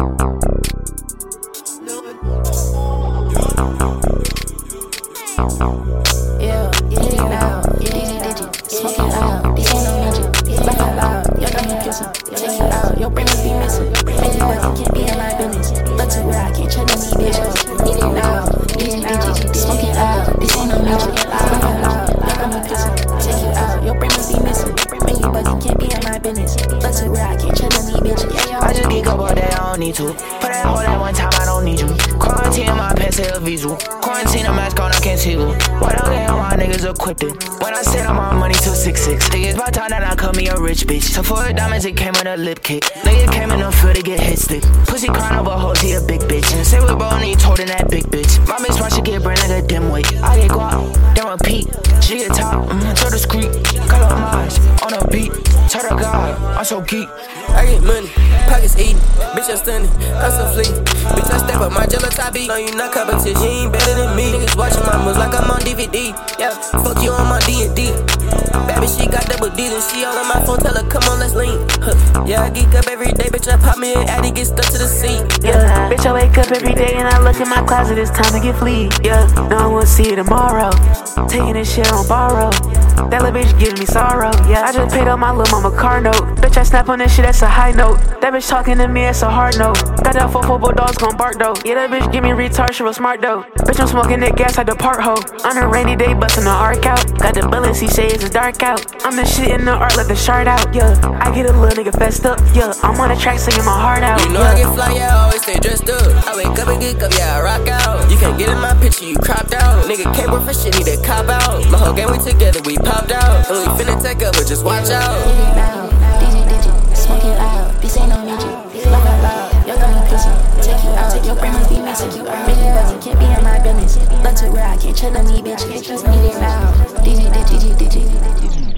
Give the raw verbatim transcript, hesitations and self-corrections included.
Yeah, get it loud, yeah, easy digit, smoke it loud, this ain't no midget, laugh out loud, yo, don't you kiss him, take you out, your brain must be missing, make you work, can't be in my business, look to where I can't check on me, bitch, get it loud, easy digit, smoke it loud, this ain't no midget, laugh out loud, yo, don't you kiss him, take you out, your brain must be missing, make you work, can't be in my business, look to where I can't check on me, bitch, yeah, yo. I just get couple that I don't need to, put that hold at one time, I don't need you, quarantine my pants, say a visual, quarantine a mask on, I can't see you. What else get all my niggas equipped it? When I said I'm on money till six six. Think it's my time that I cut me a rich bitch. So for the diamonds, it came with a lip kick. Nigga came in the field to get hit stick. Pussy crying over hoes, he a big bitch. And say we bro and he told in that big bitch. My bitch watch she get brain like a dim weight. I get guap, then repeat. She get top, mm, to the street. Call her Mars, on a beat. Tell her God, I'm so geek. I get money, pockets eating, bitch I'm stunning, I'm so fleet. Bitch I step up my jello-top beat. No you not competition, you ain't better than me. Niggas watching my moves like I'm on D V D. Yeah, fuck you on my D and D. Bad bitch she got double D's and she all on my phone. Tell her come on let's lean. Huh. Yeah I geek up every day, bitch I pop me an addy, get stuck to the seat. Yeah, yeah, bitch I wake up every day and I look in my closet. It's time to get fleet. Yeah, no one will see you tomorrow. Taking this shit on borrow. That little bitch giving me sorrow. Yeah, I just paid up my little mama car note. Bitch I snap on this shit, that's a high note. That bitch talking to me, that's a hard note. Got that four four bulldogs gon' bark though. Yeah, that bitch give me retard, she real smart though. Bitch I'm smoking that gas at the park hoe. On a rainy day, bustin' the arc out. Got the bullets, he shades, it's dark out. I'm the shit in the art, let the shard out. Yeah, I get a little nigga fessed up. Yeah, I'm on the track singing my heart out. You know yeah. I get fly, yeah, I always stay dressed up. I wake up and get up, yeah, I rock out. You can't get in my picture, you cropped out. Nigga can't work for shit, need to cop out. My whole game we together, we popped out. And we finna take over, just watch out. Get it loud, digit, digit, smoke it loud, this ain't no midget, laugh out loud, yo, don't you kiss him, take you out, your brain must be messing you out, make you work, can't be in my business, look to where I can't check on me, bitch, get just need it.